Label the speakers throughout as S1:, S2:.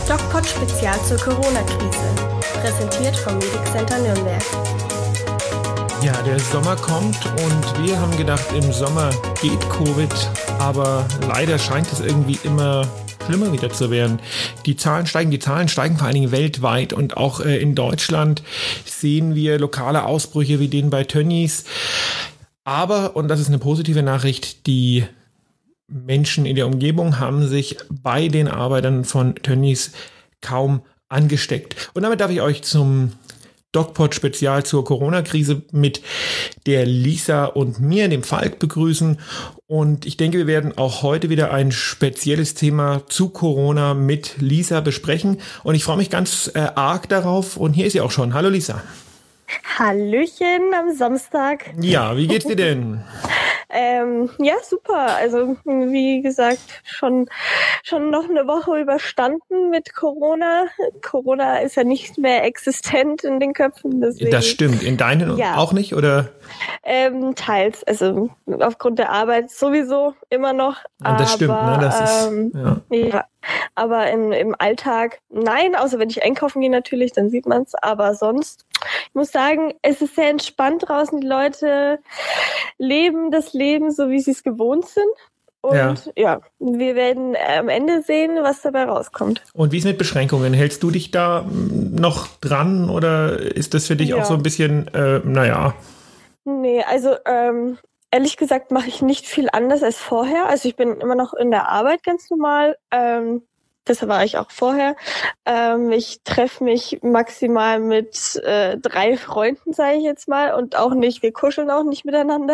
S1: DocPod-Spezial zur Corona-Krise. Präsentiert vom Medic Center Nürnberg.
S2: Ja, der Sommer kommt und wir haben gedacht, im Sommer geht Covid, aber leider scheint es irgendwie immer schlimmer wieder zu werden. Die Zahlen steigen vor allen Dingen weltweit und auch in Deutschland sehen wir lokale Ausbrüche wie den bei Tönnies. Aber, und das ist eine positive Nachricht, die Menschen in der Umgebung haben sich bei den Arbeitern von Tönnies kaum angesteckt. Und damit darf ich euch zum DocPod-Spezial zur Corona-Krise mit der Lisa und mir, dem Falk, begrüßen. Und ich denke, wir werden auch heute wieder ein spezielles Thema zu Corona mit Lisa besprechen. Und ich freue mich ganz arg darauf. Und hier ist sie auch schon. Hallo Lisa.
S1: Hallöchen am Samstag.
S2: Ja, wie geht's dir denn?
S1: Ja, super. Also wie gesagt, schon noch eine Woche überstanden mit Corona. Corona ist ja nicht mehr existent in den Köpfen. Deswegen,
S2: das stimmt. In deinen
S1: ja.
S2: Auch nicht, oder?
S1: Teils. Also aufgrund der Arbeit sowieso immer noch.
S2: Ja, das stimmt, ne? Das ist,
S1: ja. Aber im Alltag, nein, außer wenn ich einkaufen gehe natürlich, dann sieht man es. Aber sonst, ich muss sagen, es ist sehr entspannt draußen. Die Leute leben das Leben so, wie sie es gewohnt sind. Und ja, wir werden am Ende sehen, was dabei rauskommt.
S2: Und wie ist mit Beschränkungen? Hältst du dich da noch dran oder ist das für dich auch so ein bisschen,
S1: Nee, also ehrlich gesagt mache ich nicht viel anders als vorher. Also ich bin immer noch in der Arbeit ganz normal. Das war ich auch vorher. Ich treffe mich maximal mit 3 Freunden, sage ich jetzt mal. Und auch nicht, wir kuscheln auch nicht miteinander.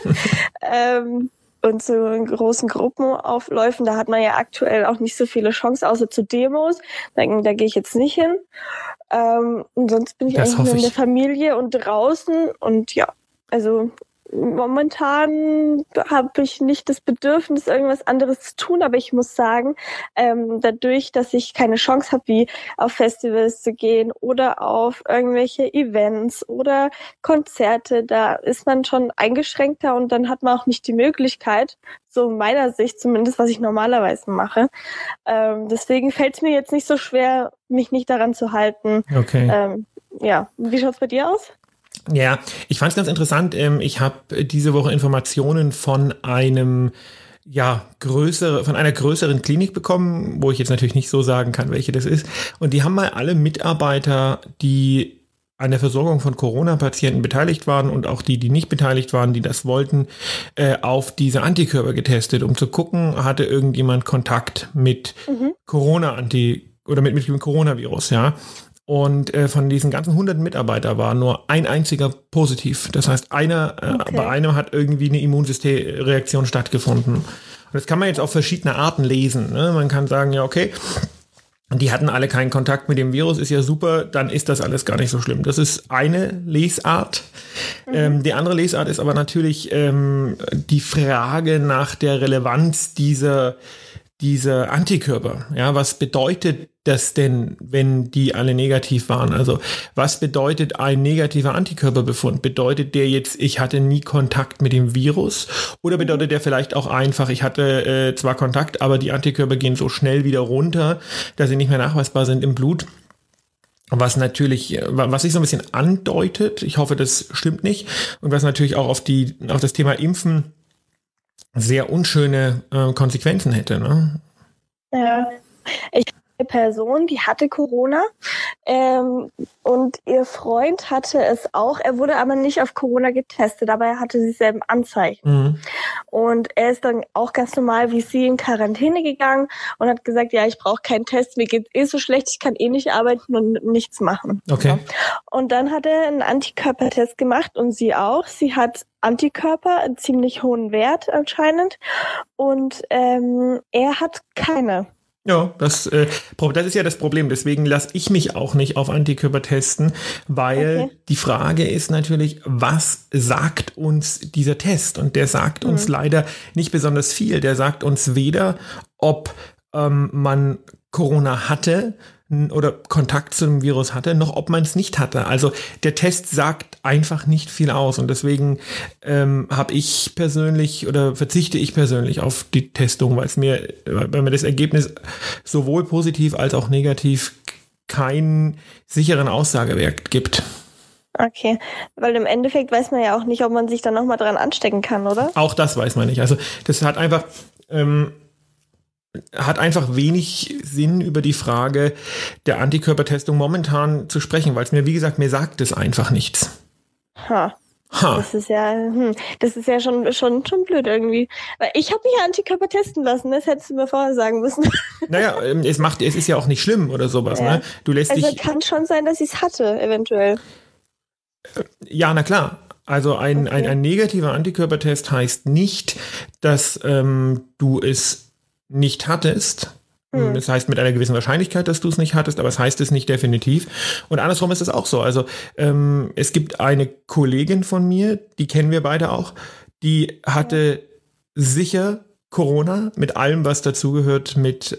S1: Und so in großen Gruppenaufläufen, da hat man ja aktuell auch nicht so viele Chancen, außer zu Demos. Da gehe ich jetzt nicht hin. Und sonst bin ich eigentlich nur in der Familie und draußen. Und ja, also momentan habe ich nicht das Bedürfnis, irgendwas anderes zu tun, aber ich muss sagen, dadurch, dass ich keine Chance habe, wie auf Festivals zu gehen oder auf irgendwelche Events oder Konzerte, da ist man schon eingeschränkter und dann hat man auch nicht die Möglichkeit, so in meiner Sicht zumindest, was ich normalerweise mache. Deswegen fällt es mir jetzt nicht so schwer, mich nicht daran zu halten.
S2: Okay.
S1: Wie schaut's bei dir aus?
S2: Ja, ich fand es ganz interessant. Ich habe diese Woche Informationen von einer größeren Klinik bekommen, wo ich jetzt natürlich nicht so sagen kann, welche das ist. Und die haben mal alle Mitarbeiter, die an der Versorgung von Corona-Patienten beteiligt waren und auch die nicht beteiligt waren, die das wollten, auf diese Antikörper getestet, um zu gucken, hatte irgendjemand Kontakt mit Corona oder mit dem Coronavirus, ja. Und von diesen ganzen 100 Mitarbeitern war nur ein einziger positiv. Das heißt, bei einem hat irgendwie eine Immunsystemreaktion stattgefunden. Und das kann man jetzt auf verschiedene Arten lesen. Ne? Man kann sagen, ja, okay, die hatten alle keinen Kontakt mit dem Virus, ist ja super, dann ist das alles gar nicht so schlimm. Das ist eine Lesart. Die andere Lesart ist aber natürlich die Frage nach der Relevanz dieser Antikörper. Ja, was bedeutet das denn, wenn die alle negativ waren? Also was bedeutet ein negativer Antikörperbefund? Bedeutet der jetzt, ich hatte nie Kontakt mit dem Virus? Oder bedeutet der vielleicht auch einfach, ich hatte zwar Kontakt, aber die Antikörper gehen so schnell wieder runter, dass sie nicht mehr nachweisbar sind im Blut? Was sich so ein bisschen andeutet, ich hoffe, das stimmt nicht, und was natürlich auch auf das Thema Impfen sehr unschöne Konsequenzen hätte, ne?
S1: Ja, ich habe eine Person, die hatte Corona und ihr Freund hatte es auch. Er wurde aber nicht auf Corona getestet, aber er hatte dieselben Anzeichen. Und er ist dann auch ganz normal wie sie in Quarantäne gegangen und hat gesagt, ja, ich brauche keinen Test, mir geht's so schlecht, ich kann nicht arbeiten und nichts machen.
S2: Okay.
S1: Ja. Und dann hat er einen Antikörpertest gemacht und sie auch. Sie hat Antikörper, einen ziemlich hohen Wert anscheinend. Und er hat keine.
S2: Ja, das ist ja das Problem. Deswegen lasse ich mich auch nicht auf Antikörper testen, weil die Frage ist natürlich, was sagt uns dieser Test? Und der sagt uns leider nicht besonders viel. Der sagt uns weder, ob man Corona hatte oder Kontakt zu dem Virus hatte, noch ob man es nicht hatte. Also der Test sagt einfach nicht viel aus und deswegen verzichte ich persönlich auf die Testung, weil mir das Ergebnis sowohl positiv als auch negativ keinen sicheren Aussagewert gibt.
S1: Okay, weil im Endeffekt weiß man ja auch nicht, ob man sich dann nochmal dran anstecken kann, oder?
S2: Auch das weiß man nicht. Also das hat einfach wenig Sinn, über die Frage der Antikörpertestung momentan zu sprechen, weil es mir, wie gesagt, mir sagt es einfach nichts. Das ist ja schon blöd irgendwie. Weil ich habe mich ja Antikörper testen lassen, das hättest du mir vorher sagen müssen. Naja, es ist ja auch nicht schlimm oder sowas,
S1: ja.
S2: Ne? Du lässt
S1: also kann schon sein, dass ich es hatte, eventuell.
S2: Ja, na klar. Also ein negativer Antikörpertest heißt nicht, dass du es nicht hattest. Das heißt mit einer gewissen Wahrscheinlichkeit, dass du es nicht hattest, aber es heißt es nicht definitiv. Und andersrum ist es auch so. Also es gibt eine Kollegin von mir, die kennen wir beide auch, die hatte sicher Corona mit allem, was dazugehört, mit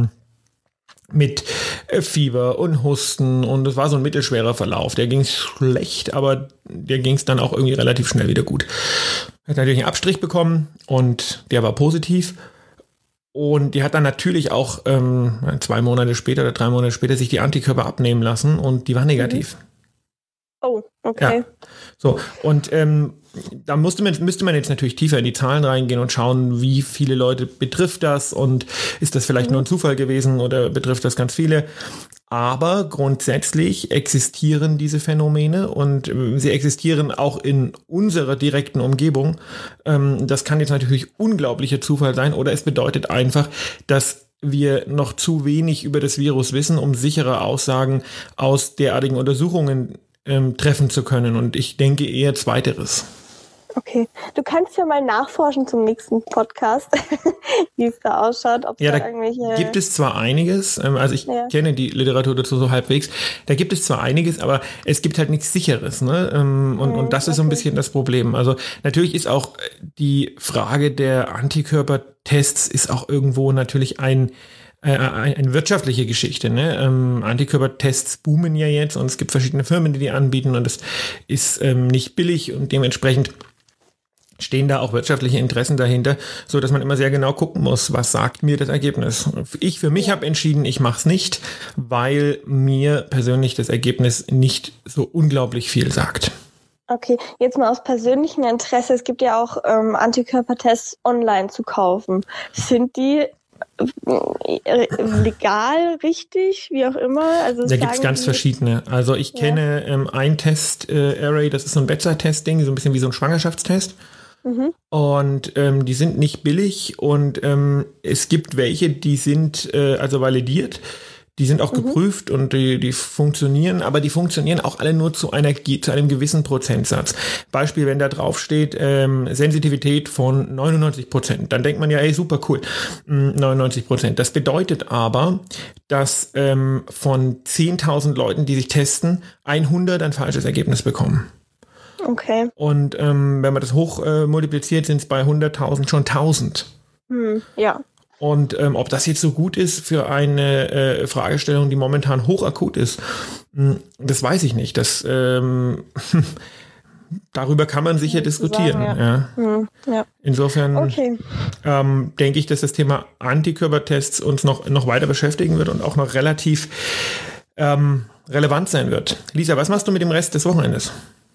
S2: Fieber und Husten und es war so ein mittelschwerer Verlauf. Der ging schlecht, aber der ging es dann auch irgendwie relativ schnell wieder gut. Hat natürlich einen Abstrich bekommen und der war positiv. Und die hat dann natürlich auch 2 Monate später oder 3 Monate später sich die Antikörper abnehmen lassen und die war negativ.
S1: Oh, okay.
S2: Ja. So, und da müsste man jetzt natürlich tiefer in die Zahlen reingehen und schauen, wie viele Leute betrifft das und ist das vielleicht nur ein Zufall gewesen oder betrifft das ganz viele. Aber grundsätzlich existieren diese Phänomene und sie existieren auch in unserer direkten Umgebung. Das kann jetzt natürlich unglaublicher Zufall sein oder es bedeutet einfach, dass wir noch zu wenig über das Virus wissen, um sichere Aussagen aus derartigen Untersuchungen treffen zu können. Und ich denke eher Zweiteres.
S1: Okay, du kannst ja mal nachforschen zum nächsten Podcast, wie es da ausschaut. Ob
S2: ja, da gibt es zwar einiges, also ich kenne die Literatur dazu so halbwegs, da gibt es zwar einiges, aber es gibt halt nichts Sicheres, ne? Und das ist so ein bisschen das Problem. Also natürlich ist auch die Frage der Antikörpertests ist auch irgendwo natürlich eine wirtschaftliche Geschichte. Ne? Antikörpertests boomen ja jetzt und es gibt verschiedene Firmen, die anbieten und es ist nicht billig und dementsprechend stehen da auch wirtschaftliche Interessen dahinter, so dass man immer sehr genau gucken muss, was sagt mir das Ergebnis. Ich für mich habe entschieden, ich mache es nicht, weil mir persönlich das Ergebnis nicht so unglaublich viel sagt.
S1: Okay, jetzt mal aus persönlichem Interesse. Es gibt ja auch Antikörpertests online zu kaufen. Sind die legal, richtig, wie auch immer? Also
S2: da gibt es ganz verschiedene. Also ich kenne ein Test-Array, das ist so ein Bedside-Testing, so ein bisschen wie so ein Schwangerschaftstest. Und die sind nicht billig und es gibt welche, die sind also validiert. Die sind auch geprüft und die funktionieren, aber die funktionieren auch alle nur zu einem gewissen Prozentsatz. Beispiel, wenn da drauf steht, Sensitivität von 99%, dann denkt man ja, ey, super cool, 99%. Das bedeutet aber, dass von 10.000 Leuten, die sich testen, 100 ein falsches Ergebnis bekommen.
S1: Okay.
S2: Und wenn man das hoch multipliziert, sind es bei 100.000 schon 1.000.
S1: Ja.
S2: Und ob das jetzt so gut ist für eine Fragestellung, die momentan hochakut ist, das weiß ich nicht. Darüber kann man sicher diskutieren.
S1: Sagen, ja.
S2: Insofern denke ich, dass das Thema Antikörpertests uns noch weiter beschäftigen wird und auch noch relativ relevant sein wird. Lisa, was machst du mit dem Rest des Wochenendes?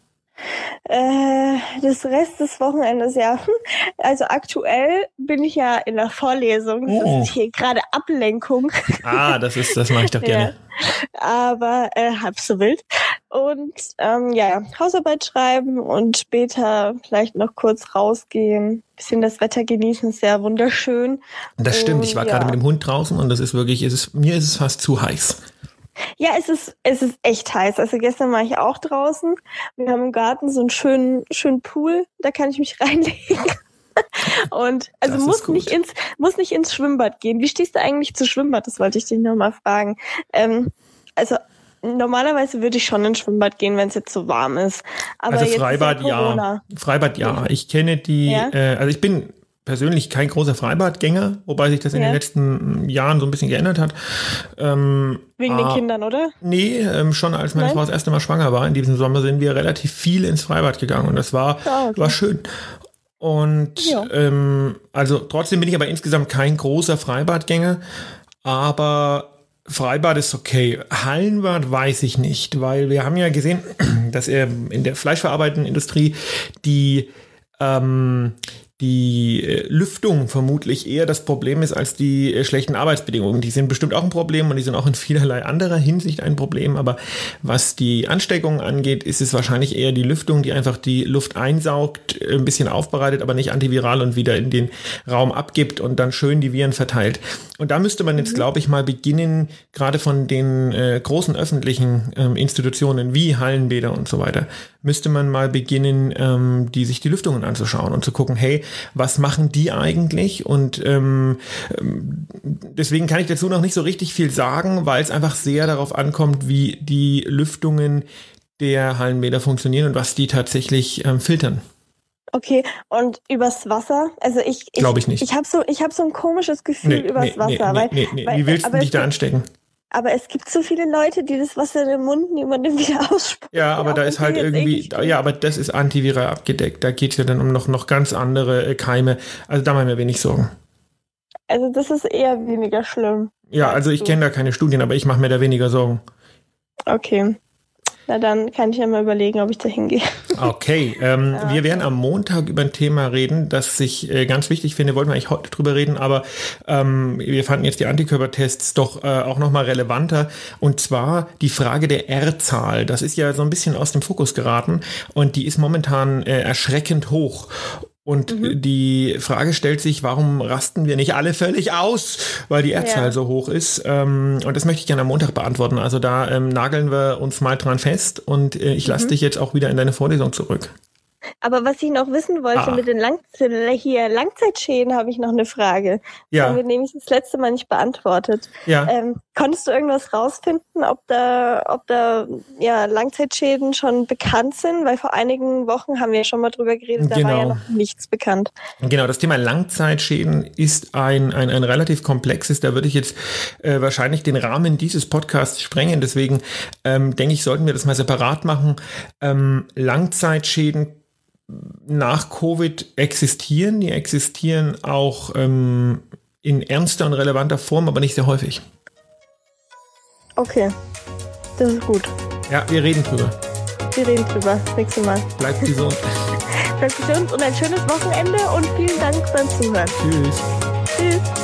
S1: Das Rest des Wochenendes, ja. Also aktuell bin ich ja in der Vorlesung. Das ist hier gerade Ablenkung.
S2: Das mache ich doch gerne.
S1: Aber halb so wild. Und Hausarbeit schreiben und später vielleicht noch kurz rausgehen. Bisschen das Wetter genießen, ist sehr wunderschön.
S2: Das stimmt, ich war gerade mit dem Hund draußen und das ist wirklich, mir ist es fast zu heiß.
S1: Ja, es ist echt heiß. Also gestern war ich auch draußen. Wir haben im Garten so einen schönen Pool, da kann ich mich reinlegen. Und also muss nicht ins Schwimmbad gehen. Wie stehst du eigentlich zu Schwimmbad? Das wollte ich dich nochmal fragen. Also normalerweise würde ich schon ins Schwimmbad gehen, wenn es jetzt so warm ist. Aber
S2: also
S1: jetzt
S2: Freibad,
S1: ist ja Corona.
S2: Freibad, ja. Ich kenne die, also ich bin persönlich kein großer Freibadgänger, wobei sich das in den letzten Jahren so ein bisschen geändert hat.
S1: Wegen den Kindern, oder?
S2: Nee, schon als meine Frau das erste Mal schwanger war, in diesem Sommer sind wir relativ viel ins Freibad gegangen und das war schön. Und also trotzdem bin ich aber insgesamt kein großer Freibadgänger, aber Freibad ist okay. Hallenbad weiß ich nicht, weil wir haben ja gesehen, dass in der fleischverarbeitenden Industrie die Lüftung vermutlich eher das Problem ist als die schlechten Arbeitsbedingungen. Die sind bestimmt auch ein Problem und die sind auch in vielerlei anderer Hinsicht ein Problem. Aber was die Ansteckungen angeht, ist es wahrscheinlich eher die Lüftung, die einfach die Luft einsaugt, ein bisschen aufbereitet, aber nicht antiviral und wieder in den Raum abgibt und dann schön die Viren verteilt. Und da müsste man jetzt, glaube ich, mal beginnen, gerade von den großen öffentlichen Institutionen wie Hallenbäder und so weiter, müsste man mal beginnen, sich die Lüftungen anzuschauen und zu gucken, hey, was machen die eigentlich? Und deswegen kann ich dazu noch nicht so richtig viel sagen, weil es einfach sehr darauf ankommt, wie die Lüftungen der Hallenbäder funktionieren und was die tatsächlich filtern.
S1: Okay, und übers Wasser? Also glaube ich nicht. Ich habe so ein komisches Gefühl übers Wasser.
S2: Wie willst du dich da anstecken?
S1: Aber es gibt so viele Leute, die das Wasser in den Mund nehmen und dann wieder ausspucken.
S2: Ja, aber da ist halt irgendwie, aber das ist antiviral abgedeckt. Da geht es ja dann um noch ganz andere Keime. Also da machen wir wenig Sorgen.
S1: Also das ist eher weniger schlimm.
S2: Ja, also ich kenne da keine Studien, aber ich mache mir da weniger Sorgen.
S1: Okay. Na dann kann ich ja mal überlegen, ob ich da hingehe.
S2: Okay, wir werden am Montag über ein Thema reden, das ich ganz wichtig finde, wollten wir eigentlich heute drüber reden, aber wir fanden jetzt die Antikörpertests doch auch nochmal relevanter, und zwar die Frage der R-Zahl. Das ist ja so ein bisschen aus dem Fokus geraten und die ist momentan erschreckend hoch. Und die Frage stellt sich, warum rasten wir nicht alle völlig aus, weil die R-Zahl so hoch ist? Und das möchte ich gerne am Montag beantworten. Also da nageln wir uns mal dran fest und ich lasse dich jetzt auch wieder in deine Vorlesung zurück.
S1: Aber was ich noch wissen wollte mit den Langzeitschäden, habe ich noch eine Frage. Das haben wir nämlich das letzte Mal nicht beantwortet. Ja. Konntest du irgendwas rausfinden, ob da Langzeitschäden schon bekannt sind? Weil vor einigen Wochen haben wir ja schon mal drüber geredet, da war ja noch nichts bekannt.
S2: Genau, das Thema Langzeitschäden ist ein relativ komplexes, da würde ich jetzt wahrscheinlich den Rahmen dieses Podcasts sprengen. Deswegen denke ich, sollten wir das mal separat machen. Langzeitschäden nach Covid existieren. Die existieren auch in ernster und relevanter Form, aber nicht sehr häufig.
S1: Okay, das ist gut.
S2: Ja, wir reden drüber.
S1: Nächstes Mal.
S2: Bleibt gesund.
S1: Bleibt gesund und ein schönes Wochenende und vielen Dank beim Zuhören.
S2: Tschüss.